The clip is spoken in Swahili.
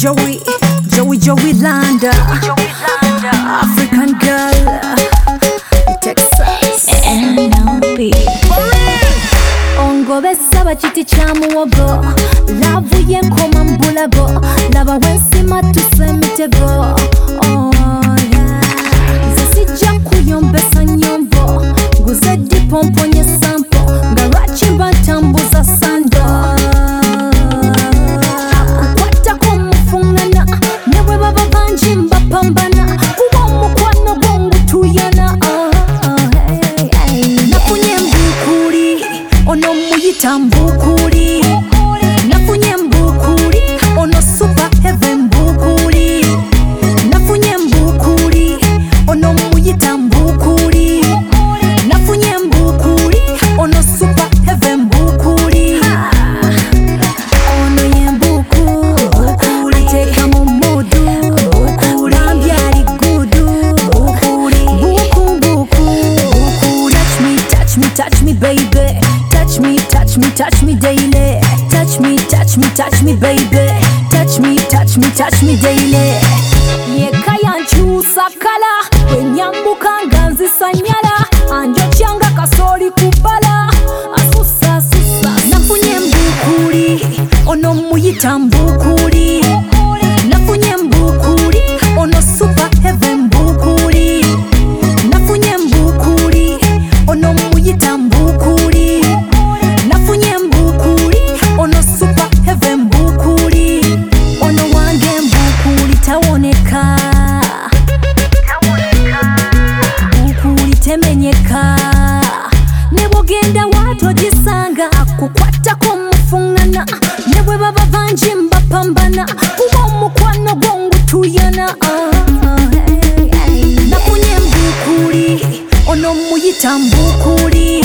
Joey Landa, African girl, Texas, NLP. Ongo besaba chiti cha muwogo, lavu yenkoma mbulago, laba wensima tusemitego. Oh yeah, zesija kuyombesa nyombo, guze dipompo nye sampo, ngarachi bantambuza sando. Pambana kuwa mukwano gwangu tuyana nafunye mbukuli ono muyita mbukuli nafunye mbukuli ono super heaven mbukuli nafunye mbukuli ono muyita mbukuli nafunye mbukuli ono super heaven mbukuli ono ye mbukuli ateka mu modu touch me baby, touch me daily, touch me baby, touch me daily. Yekaya nchusa kala, wenyambuka nganzi sanyala, anjo changa kasori kubala, asusa. Nafunye mbukuli, ono muyita mbukuli, nafunye mbukuli, ono super heaven mbukuli, nafunye mbukuli, ono muyita mbukuli, nafunye mbukuli, ono super heaven mbukuli, ono wange mbukuli tawoneka, mbukuli temenyeka, nebogenda watu gisanga, kukwata kumufungana, nebwe baba banji mbapambana, kuwa mukwano gwangu tuyana. Nafunye mbukuli, ono muyita mbukuli.